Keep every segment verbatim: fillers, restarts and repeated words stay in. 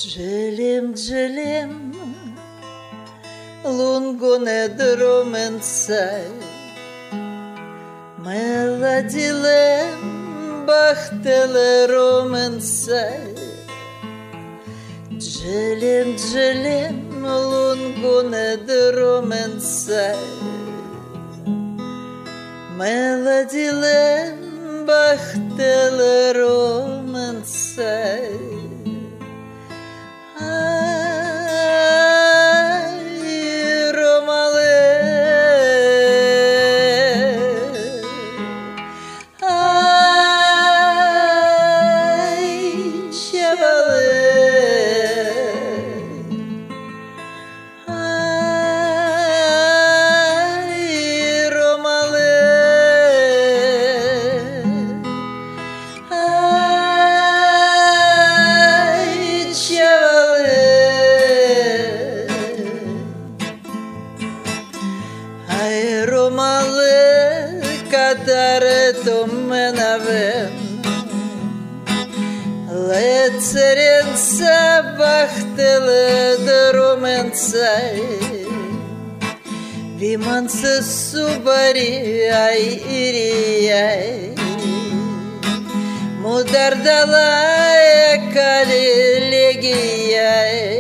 Джелем, джелем, lungo nedrum înțai, Melodilem, bahtele românțai. Джелем, джелем, lungo nedrum înțai, Melodilem, bahtele românțai. Care tu menavem Lecerența bahtele de romențai Vimanță subari ai iriai Mudar dalaia cale legiai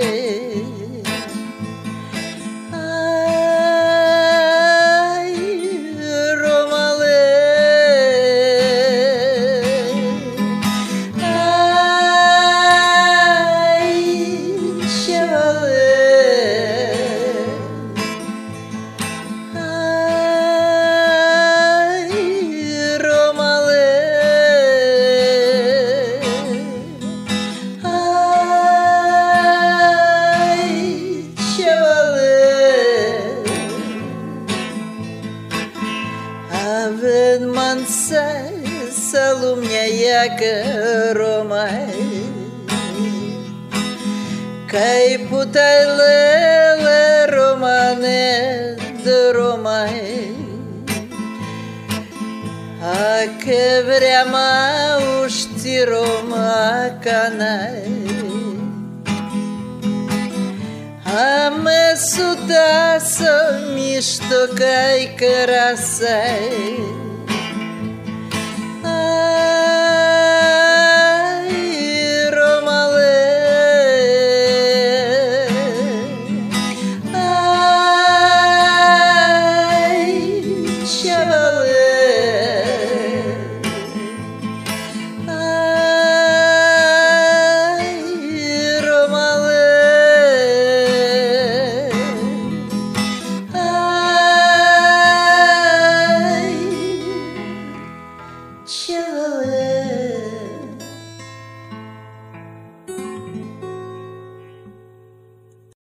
Avem mansai să lumea iacă romai Cai putai lele romane de romai A că vrea ma uști roma canai Ame suda să mișto cai cărasai Ai, romale Ai, șevale Ai, romale Chilling.